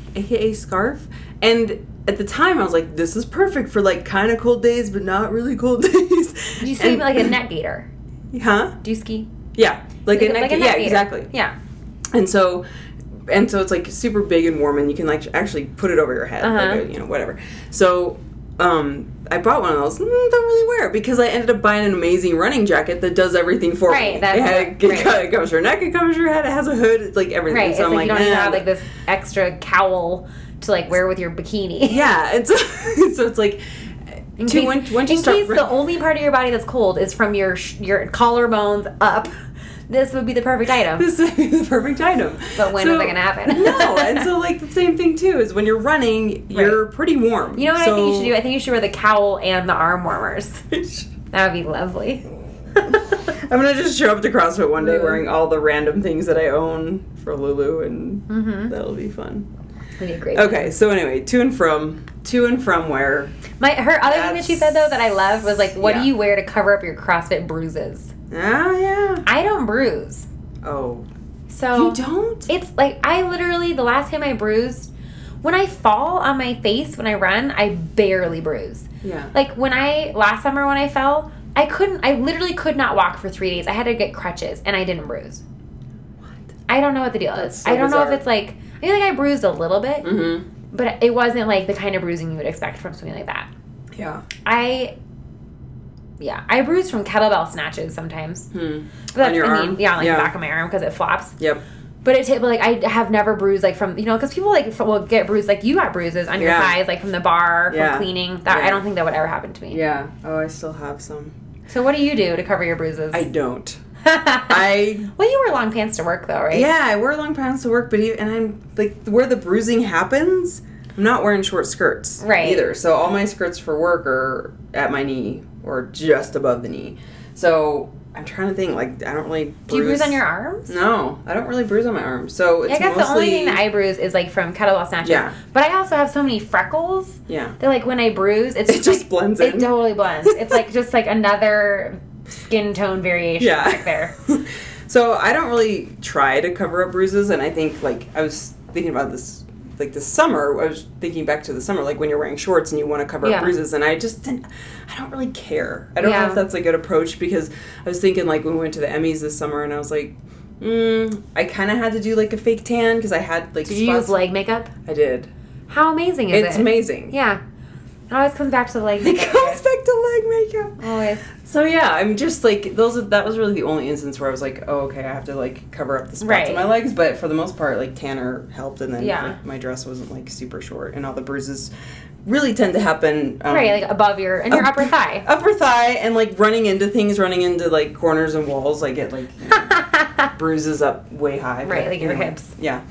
and at the time I was like, "This is perfect for like kind of cold days, but not really cold days." Do you ski like a net gaiter? Huh? Do you ski? Yeah, like a net gaiter. Yeah, exactly. Yeah, and so it's like super big and warm, and you can like actually put it over your head, like whatever. So I bought one of those. Don't really wear it because I ended up buying an amazing running jacket that does everything for me. It covers your neck, it covers your head, it has a hood, it's like everything. Right, so it's like you don't even have like this extra cowl to like wear with your bikini. Yeah, so it's like. In case the only part of your body that's cold is from your collarbones up. This would be the perfect item. This would be the perfect item. But when is that going to happen? No. And so, like, the same thing, too, is when you're running, you're pretty warm. You know what I think you should do? I think you should wear the cowl and the arm warmers. That would be lovely. I'm going to just show up to CrossFit one day wearing all the random things that I own for Lulu, and that'll be fun. That'd be a great Okay, so anyway, to and from wear. Her other thing that she said, though, that I loved was, like, what do you wear to cover up your CrossFit bruises? Oh, yeah. I don't bruise. Oh. So you don't? It's like I literally, the last time I bruised, when I fall on my face when I run, I barely bruise. Yeah. Like last summer when I fell, I literally could not walk for 3 days. I had to get crutches and I didn't bruise. What? I don't know what the deal is. So I don't know if bizarre. it's like, I feel like I bruised a little bit, Mm-hmm. but it wasn't like the kind of bruising you would expect from something like that. Yeah. I bruise from kettlebell snatches sometimes. Hmm. But that's, On your arm? Yeah, on like Yeah. the back of my arm because it flops. Yep. But I have never bruised like from, because people like will get bruised, like you got bruises on your Yeah. thighs, like from the bar, Yeah. from cleaning. That Yeah. I don't think that would ever happen to me. Yeah. Oh, I still have some. So what do you do to cover your bruises? I don't. Well, you wear long pants to work though, right? Yeah, I wear long pants to work, but and I'm like where the bruising happens. I'm not wearing short skirts either. So all my skirts for work are at my knee or just above the knee. So I'm trying to think. Like I don't really bruise. Do you bruise on your arms? No, I don't really bruise on my arms. So it's I guess mostly, the only thing that I bruise is like from kettlebell snatches. Yeah. But I also have so many freckles. Yeah. That like when I bruise, It just blends in. It totally blends. It's like just like another skin tone variation back there. So I don't really try to cover up bruises, and I think like I was thinking about this like this summer. I was thinking back to the summer, like when you're wearing shorts and you want to cover up bruises, and I don't really care. I don't know if that's a good approach because I was thinking like when we went to the Emmys this summer, and I was like, I kind of had to do like a fake tan because I had like. Did you use leg makeup? I did. How amazing is it? It's amazing. Yeah. It always comes back to the leg makeup. It comes back to leg makeup. Always. So yeah, I'm just like that was really the only instance where I was like, oh okay, I have to like cover up the spots on my legs, but for the most part like tanner helped, and then like, my dress wasn't like super short, and all the bruises really tend to happen like above your upper thigh. Upper thigh, and like running into like corners and walls, I get like bruises up way high. Right, like your hips. Yeah.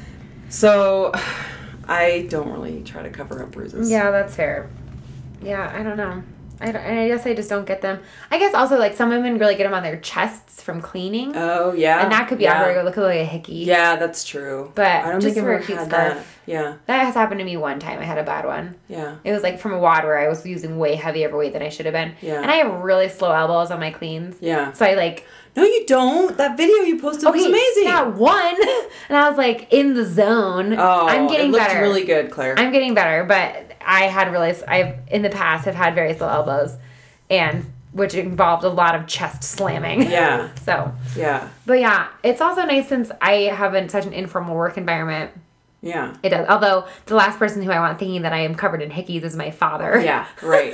So I don't really try to cover up bruises. Yeah, that's fair. Yeah, I don't know. I guess I just don't get them. I guess also, like, some women really get them on their chests from cleaning. Oh, yeah. And that could be awkward. Look like a hickey. Yeah, that's true. But I don't just think for I've a cute ever had scarf. that. Yeah. That has happened to me one time. I had a bad one. Yeah. It was, like, from a wad where I was using way heavier weight than I should have been. Yeah. And I have really slow elbows on my cleans. Yeah. So I, like... No, you don't. That video you posted was amazing. Yeah, one. And I was, like, in the zone. Oh, I'm getting it looked better. really good, Claire. I'm getting better, but I've in the past have had very slow elbows, and which involved a lot of chest slamming. Yeah. So. Yeah. But yeah, it's also nice since I have such an informal work environment. Yeah. It does. Although the last person who I want thinking that I am covered in hickeys is my father. Yeah. Right.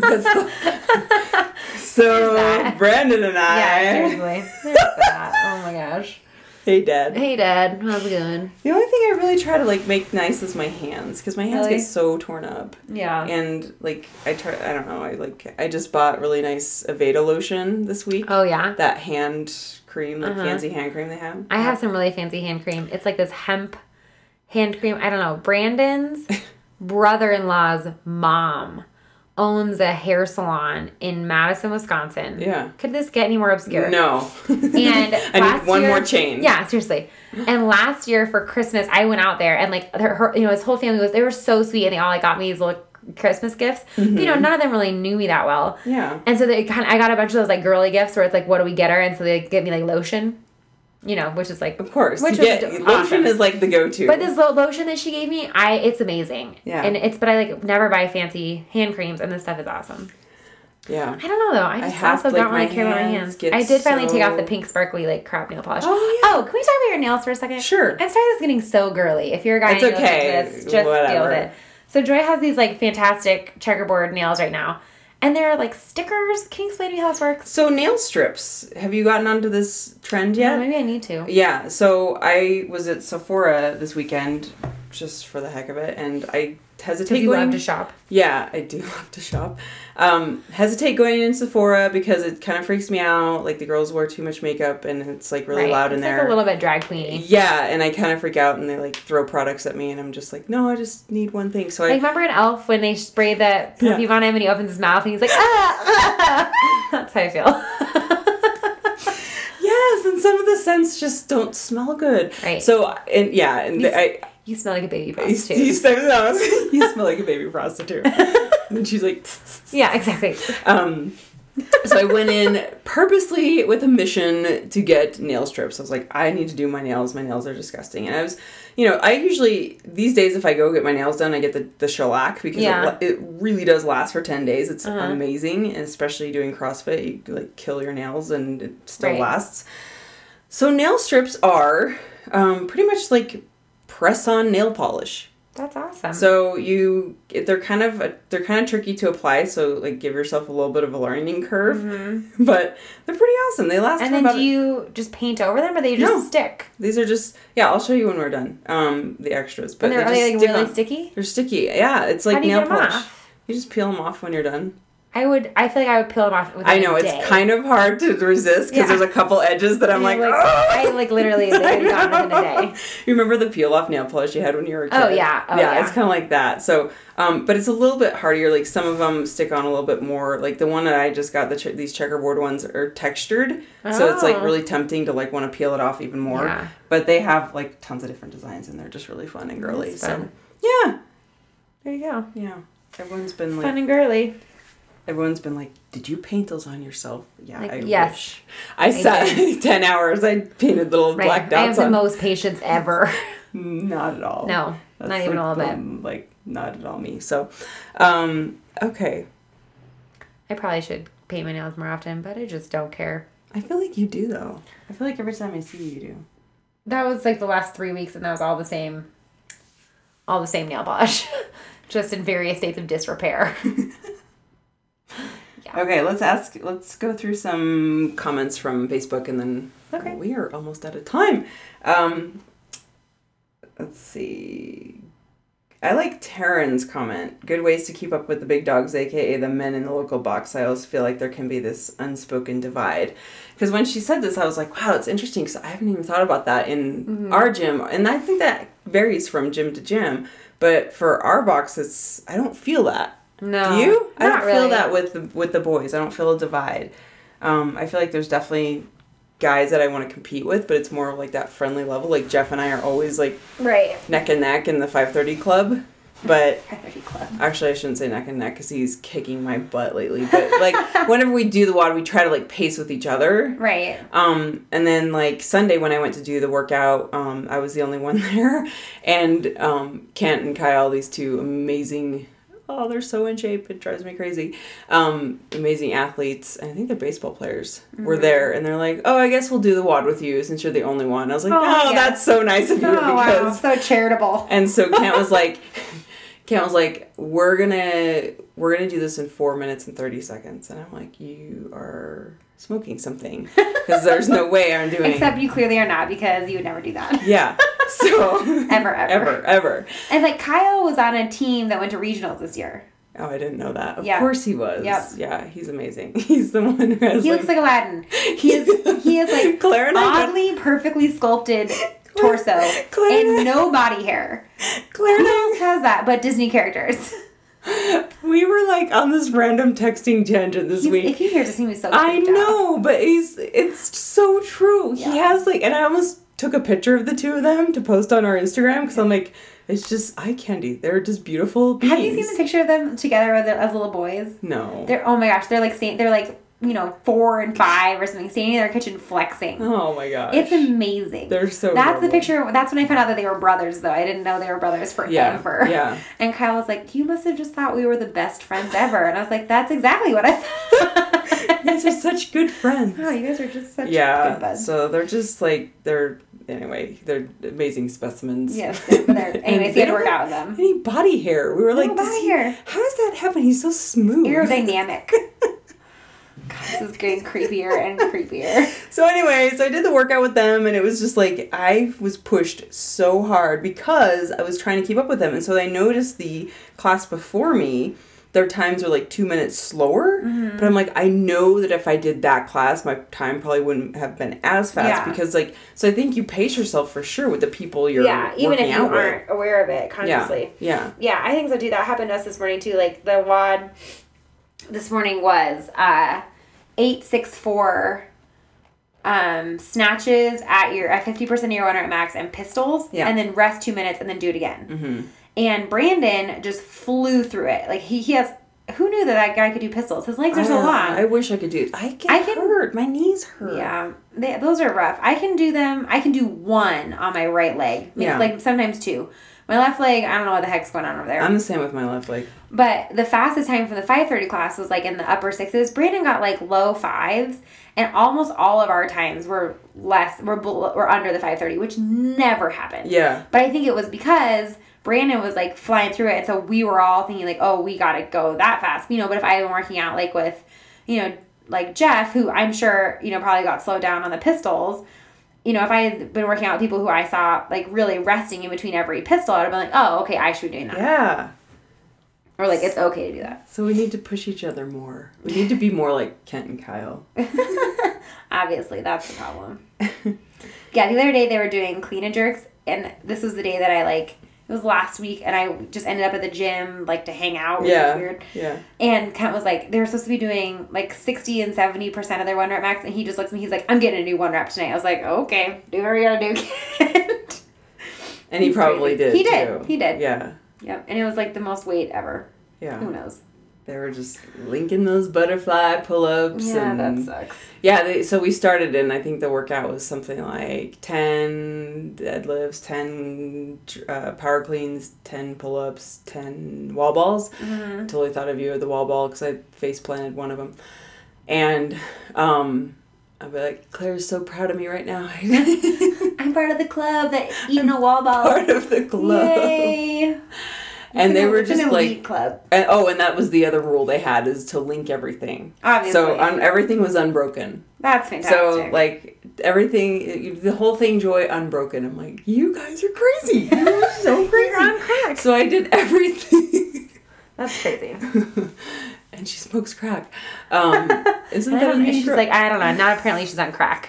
So Brandon and I. Yeah, seriously. There's that. Oh my gosh. Hey, Dad. Hey, Dad. How's it going? The only thing I really try to like make nice is my hands, because my hands get so torn up. Yeah. And like I don't know. I just bought really nice Aveda lotion this week. Oh yeah. That hand cream, like fancy hand cream they have. I have some really fancy hand cream. It's like this hemp hand cream. I don't know. Brandon's brother-in-law's mom owns a hair salon in Madison, Wisconsin. Yeah. Could this get any more obscure? No. And I need one more chain. Yeah, seriously. And last year for Christmas, I went out there and like his whole family they were so sweet, and they all like got me these little Christmas gifts. Mm-hmm. But, none of them really knew me that well. Yeah. And so I got a bunch of those like girly gifts where it's like, what do we get her? And so they give me like lotion. Which is like... Of course. Which lotion awesome. is like the go-to. But this lotion that she gave me, it's amazing. Yeah. And but I like never buy fancy hand creams, and this stuff is awesome. Yeah. I don't know though. I just also don't really care about my hands. I did finally take off the pink sparkly like crap nail polish. Oh, yeah. Oh, can we talk about your nails for a second? Sure. I'm sorry this is getting so girly. If you're a guy It's and you okay. listen to this, just deal with it. So Joy has these like fantastic checkerboard nails right now. And they're like stickers. Can you explain to me how this works? So nail strips. Have you gotten onto this trend yet? Yeah, maybe I need to. Yeah. So I was at Sephora this weekend just for the heck of it, and I hesitate. You love to shop. Yeah, I do love to shop. Hesitate going in Sephora because it kind of freaks me out. Like the girls wear too much makeup, and it's like really loud in there. It's like a little bit drag queeny. Yeah, and I kind of freak out, and they like throw products at me, and I'm just like, no, I just need one thing. So I remember in Elf when they spray the perfume on him and he opens his mouth and he's like, ah! That's how I feel. Yes, and some of the scents just don't smell good. Right. So and you smell like a baby prostitute. You smell like a baby prostitute. And she's like, yeah, exactly. So I went in purposely with a mission to get nail strips. I was like, I need to do my nails. My nails are disgusting. And I was, I usually, these days, if I go get my nails done, I get the shellac because it really does last for 10 days. It's amazing. And especially doing CrossFit, you like kill your nails and it still lasts. So nail strips are pretty much like press-on nail polish. That's awesome. So they're kind of tricky to apply. So like give yourself a little bit of a learning curve, but they're pretty awesome. They last. And then do you just paint over them, or they just stick? These are just I'll show you when we're done. The extras, but are they like really sticky? They're sticky. Yeah, it's like How do you nail get them polish. off? You just peel them off when you're done. I feel like I would peel them off within I know a day. it's kind of hard to resist because there's a couple edges that I'm like, oh! I literally they would gone within a day. You remember the peel off nail polish you had when you were a kid? Oh yeah, it's kind of like that. So, but it's a little bit harder. Like some of them stick on a little bit more. Like the one that I just got, these checkerboard ones are textured, so it's like really tempting to like want to peel it off even more. Yeah. But they have like tons of different designs and they're just really fun and girly. That's fun. So yeah, there you go. Yeah, everyone's been like fun and girly. Everyone's been like, did you paint those on yourself? Yeah, like, I yes. wish. I sat 10 hours. I painted little black dots on. I have the most patience ever. Not at all. No, that's not even a little bit. Like, not at all me. So, okay. I probably should paint my nails more often, but I just don't care. I feel like you do, though. I feel like every time I see you, you do. That was like the last 3 weeks, and that was all the same nail polish. Just in various states of disrepair. Yeah. Okay, let's go through some comments from Facebook, and then we are almost out of time. Let's see. I like Taryn's comment. Good ways to keep up with the big dogs, aka the men in the local box. I always feel like there can be this unspoken divide. Because when she said this, I was like, wow, it's interesting, because I haven't even thought about that in our gym. And I think that varies from gym to gym. But for our box, I don't feel that. No. Do you? I don't really. feel that with the boys. I don't feel a divide. I feel like there's definitely guys that I want to compete with, but it's more like that friendly level. Like Jeff and I are always like neck and neck in the 5:30 club. But 5:30 club. Actually, I shouldn't say neck and neck because he's kicking my butt lately. But like whenever we do the WOD, we try to like pace with each other. Right. And then like Sunday when I went to do the workout, I was the only one there, and Kent and Kyle, these two amazing. Oh, they're so in shape. It drives me crazy. Amazing athletes. And I think they're baseball players. Were there. And they're like, oh, I guess we'll do the WOD with you since you're the only one. I was like, that's so nice of you. Wow. So charitable. And so Kent was like, we're gonna do this in 4 minutes and 30 seconds. And I'm like, you are smoking something. Because there's no way I'm doing. Except you clearly are not, because you would never do that. Yeah. So ever. And like Kyle was on a team that went to regionals this year. Oh, I didn't know that. Of course he was. Yep. Yeah, he's amazing. He's the one who has. He looks like Aladdin. He is like Claire and oddly perfectly sculpted torso and no body hair. Claire Who else has that but Disney characters? We were like on this random texting tangent this week. If you hear Disney, he's so I know, but it's so true. Yeah. He has like, and I almost took a picture of the two of them to post on our Instagram because I'm like, it's just eye candy. They're just beautiful beings. Have you seen the picture of them together as little boys? No. Oh my gosh, they're like 4 and 5 or something, standing in their kitchen flexing. Oh my gosh. It's amazing. They're so That's adorable. The picture. That's when I found out that they were brothers, though. I didn't know they were brothers forever. Yeah. And Kyle was like, you must have just thought we were the best friends ever. And I was like, that's exactly what I thought. You guys are such good friends. Oh, you guys are just such good buds. So they're just like, they're amazing specimens. Yes. Anyways, he had to work out with them. Any body hair. We were like, body hair. How does that happen? He's so smooth. Aerodynamic. God, this is getting creepier and creepier. So anyways, I did the workout with them, and it was just like, I was pushed so hard because I was trying to keep up with them. And so I noticed the class before me, their times are like 2 minutes slower. Mm-hmm. But I'm like, I know that if I did that class, my time probably wouldn't have been as fast because like, so I think you pace yourself for sure with the people you're even if you aren't aware of it consciously. Yeah, I think so too. That happened to us this morning too. Like the WOD this morning was 8-6-4 snatches at 50% of your 1 rep max and pistols, and then rest 2 minutes and then do it again. Mm-hmm. And Brandon just flew through it. Like he has. Who knew that guy could do pistols? His legs are so long. I wish I could do. I can hurt. My knees hurt. Yeah, those are rough. I can do them. I can do one on my right leg. Like sometimes 2. My left leg, I don't know what the heck's going on over there. I'm the same with my left leg. But the fastest time from the 5:30 class was like in the upper 6s. Brandon got like low 5s, and almost all of our times were under the 5:30, which never happened. Yeah. But I think it was because Brandon was like flying through it, and so we were all thinking like, oh, we gotta go that fast. You know, but if I had been working out like with, you know, like Jeff, who I'm sure, you know, probably got slowed down on the pistols. You know, if I had been working out with people who I saw, like, really resting in between every pistol, I would have been like, oh, okay, I should be doing that. Yeah. Or, like, it's okay to do that. So we need to push each other more. We need to be more like Kent and Kyle. Obviously, that's the problem. Yeah, the other day they were doing clean and jerks, and this was the day that I, like, it was last week, and I just ended up at the gym, like, to hang out, which was weird. Yeah. And Kent was like, they were supposed to be doing, like, 60 and 70% of their 1 rep max, and he just looks at me, he's like, I'm getting a new 1 rep tonight. I was like, okay, do whatever you gotta do, Kent. And he probably did, He did. too. He did. Yeah. Yep. And it was, like, the most weight ever. Yeah. Who knows? They were just linking those butterfly pull-ups. Yeah, and that sucks. Yeah, so we started, and I think the workout was something like 10 deadlifts, 10 power cleans, 10 pull-ups, 10 wall balls. Mm-hmm. Totally thought of you at the wall ball because I face-planted one of them. And I'd be like, Claire's so proud of me right now. I'm part of the club that eating a wall ball. Part of the club. Yay. And they were It's just an elite like, club. and that was the other rule they had, is to link everything. Obviously. So everything was unbroken. That's fantastic. So like everything, the whole thing, Joy, unbroken. I'm like, you guys are crazy. You're so crazy. You're on crack. So I did everything. That's crazy. And she smokes crack. Isn't that a She's like, I don't know. Now apparently she's on crack.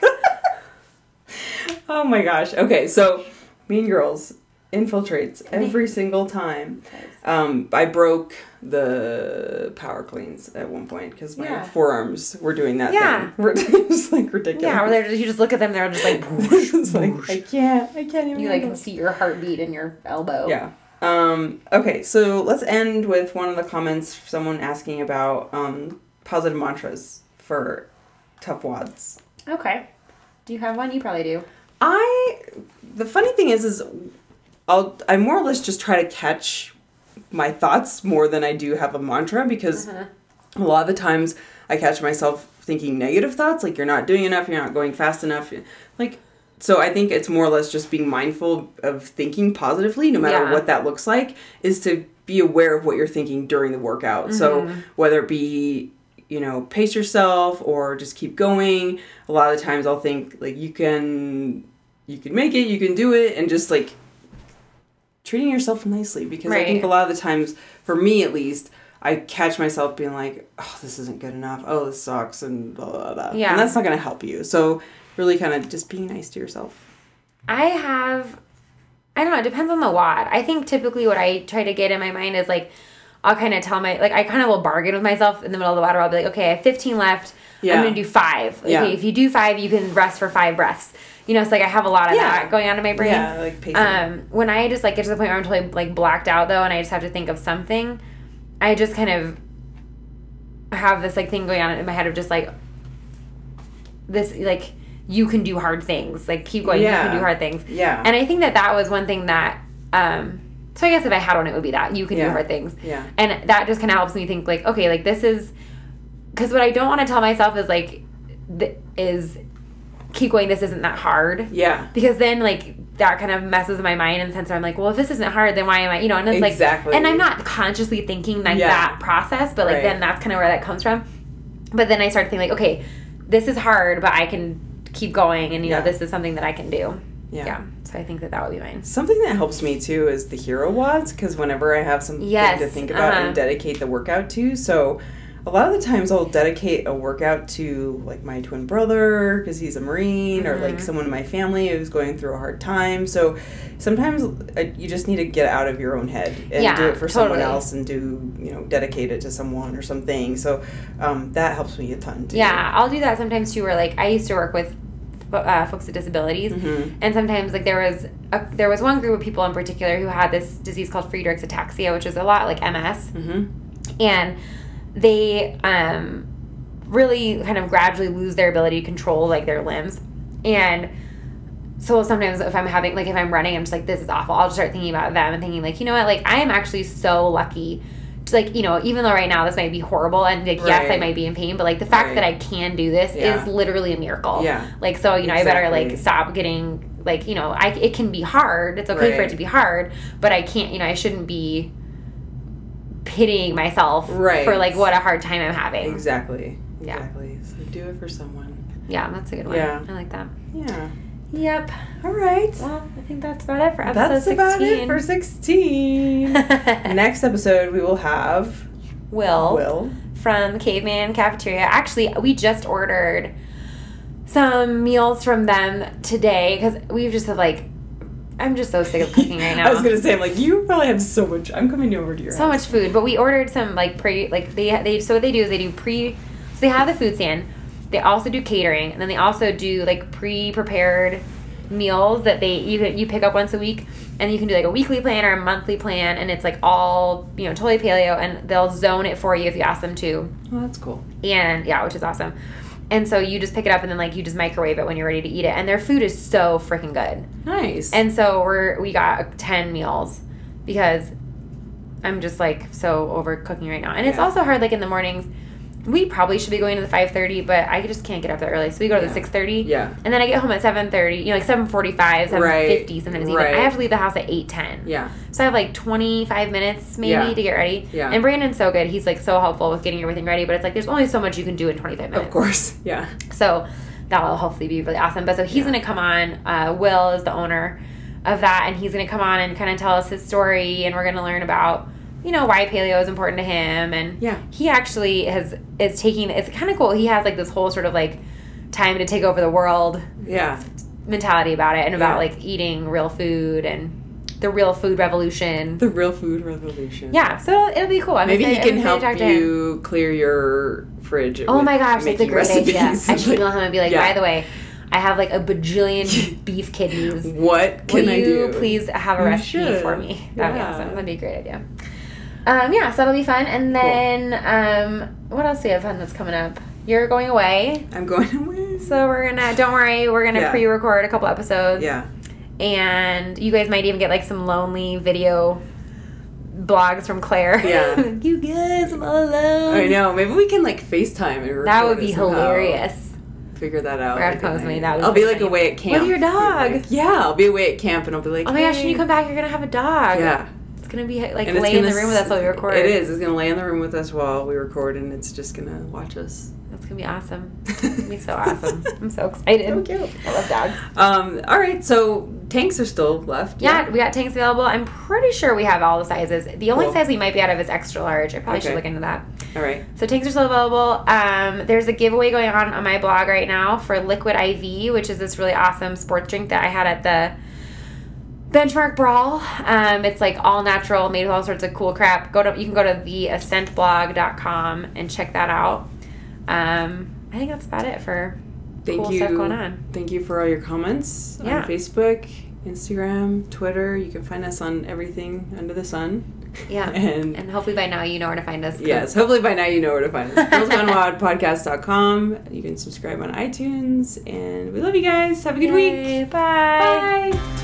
Oh my gosh. Okay, so Mean Girls infiltrates every single time. I broke the power cleans at one point because my forearms were doing that thing. We're just like ridiculous. Yeah, where you just look at them, they're just like, it's like I can't even. You like can see your heartbeat in your elbow. Yeah. Okay, so let's end with one of the comments, someone asking about positive mantras for tough wads. Okay. Do you have one? You probably do. The funny thing is I more or less just try to catch my thoughts more than I do have a mantra, because a lot of the times I catch myself thinking negative thoughts, like you're not doing enough, you're not going fast enough. Like, so I think it's more or less just being mindful of thinking positively, no matter what that looks like, is to be aware of what you're thinking during the workout. So whether it be, you know, pace yourself or just keep going, a lot of the times I'll think like you can make it, you can do it, and just like treating yourself nicely, because I think a lot of the times, for me at least, I catch myself being like, oh, this isn't good enough, oh, this sucks, and blah, blah, blah. Yeah. And that's not going to help you. So really kind of just being nice to yourself. I don't know, it depends on the WOD. I think typically what I try to get in my mind is like, I'll kind of tell I kind of will bargain with myself in the middle of the WOD. I'll be like, okay, I have 15 left. I'm going to do 5. Okay, if you do 5, you can rest for 5 breaths. You know, it's like I have a lot of that going on in my brain. Yeah, like pacing. When I just like get to the point where I'm totally like blacked out though, and I just have to think of something, I just kind of have this like thing going on in my head of just like this, like, you can do hard things. Like, keep going. You can do hard things. Yeah. And I think that was one thing that, so I guess if I had one, it would be that. You can do hard things. Yeah. And that just kind of helps me think, like, okay, like, this is, because what I don't want to tell myself is, like, keep going, this isn't that hard. Yeah. Because then, like, that kind of messes with my mind in the sense where I'm like, well, if this isn't hard, then why am I, you know, and it's exactly. like, and I'm not consciously thinking like that process, but like, then that's kind of where that comes from. But then I start thinking like, okay, this is hard, but I can keep going, and, you know, this is something that I can do. Yeah. So I think that would be mine. Something that helps me too is the hero WODs, because whenever I have something to think about and dedicate the workout to, so a lot of the times I'll dedicate a workout to like my twin brother because he's a Marine, or like someone in my family who's going through a hard time. So sometimes you just need to get out of your own head and do it for someone else, and dedicate it to someone or something. So that helps me a ton too. Yeah, I'll do that sometimes too, where like I used to work with folks with disabilities, and sometimes like there was one group of people in particular who had this disease called Friedreich's ataxia, which is a lot like MS, and they really kind of gradually lose their ability to control like their limbs. And So sometimes if I'm having, like, if I'm running, I'm just like, this is awful. I'll just start thinking about them and thinking, like, you know what? Like, I am actually so lucky to, like, you know, even though right now this might be horrible and, like, yes, I might be in pain, but, like, the fact that I can do this is literally a miracle. Yeah. Like, so, you know, I better, like, stop getting, like, you know, it can be hard. It's okay for it to be hard, but I can't, you know, I shouldn't be pitying myself for, like, what a hard time I'm having. Exactly. So do it for someone. Yeah, that's a good one. Yeah. I like that. Yeah. Yep. All right. Well, I think that's about it for episode 16. That's about it for 16. Next episode, we will have Will from Caveman Cafeteria. Actually, we just ordered some meals from them today because we've just like, I'm just so sick of cooking right now. I was gonna say, I'm like, you probably have so much. I'm coming over to your house. So much food, but we ordered some like so what they do is they do so they have the food stand. They also do catering, and then they also do like pre-prepared meals that you pick up once a week, and you can do like a weekly plan or a monthly plan, and it's like all, you know, totally paleo, and they'll zone it for you if you ask them to. Oh, that's cool. And yeah, which is awesome. And so you just pick it up and then like you just microwave it when you're ready to eat it, and their food is so freaking good. Nice. And so we got 10 meals because I'm just like so over cooking right now, and it's also hard like in the mornings. We probably should be going to the 5:30, but I just can't get up that early. So we go to the 6:30. Yeah. And then I get home at 7:30, you know, like 7:45, 7:50 sometimes even. I have to leave the house at 8:10. Yeah. So I have like 25 minutes maybe to get ready. Yeah. And Brandon's so good. He's like so helpful with getting everything ready, but it's like there's only so much you can do in 25 minutes. Of course. Yeah. So that'll hopefully be really awesome. But so he's going to come on. Will is the owner of that, and he's going to come on and kind of tell us his story, and we're going to learn about, you know, why paleo is important to him. And he actually is taking, it's kind of cool. He has like this whole sort of like time to take over the world mentality about it, and about like eating real food and the real food revolution. The real food revolution. Yeah, so it'll be cool. Maybe he can help you clear your fridge. Oh my gosh, that's a great idea. I should email him and be like, by the way, I have like a bajillion beef kidneys. What can I do? Will you please have a recipe for me? That'd be awesome. That'd be a great idea. So that'll be fun. And then, what else do we have fun that's coming up? You're going away. I'm going away. So don't worry, we're gonna pre-record a couple episodes. Yeah. And you guys might even get like some lonely video blogs from Claire. Yeah. You guys, I'm all alone. I know. Maybe we can like FaceTime and record. That would be hilarious. Figure that out. I'll be like away at camp. With your dog. Like, I'll be away at camp and I'll be like, oh my gosh, when you come back, you're gonna have a dog. Yeah. It's gonna be like lay in the room with us while we record. It is. It's gonna lay in the room with us while we record, and it's just gonna watch us. That's gonna be awesome. It's gonna be so awesome. I'm so excited. So cute. I love dogs. All right. So tanks are still left. Yeah, we got tanks available. I'm pretty sure we have all the sizes. The only size we might be out of is extra large. I probably should look into that. All right. So tanks are still available. There's a giveaway going on my blog right now for Liquid IV, which is this really awesome sports drink that I had at the Benchmark Brawl. It's like all natural, made with all sorts of cool crap. You can go to theascentblog.com and check that out. I think that's about it for cool stuff going on. Thank you for all your comments on Facebook, Instagram, Twitter. You can find us on everything under the sun. Yeah. and hopefully by now you know where to find us. Yes, hopefully by now you know where to find us. GirlsGoneWildPodcast.com. You can subscribe on iTunes. And we love you guys. Have a good week. Bye. Bye.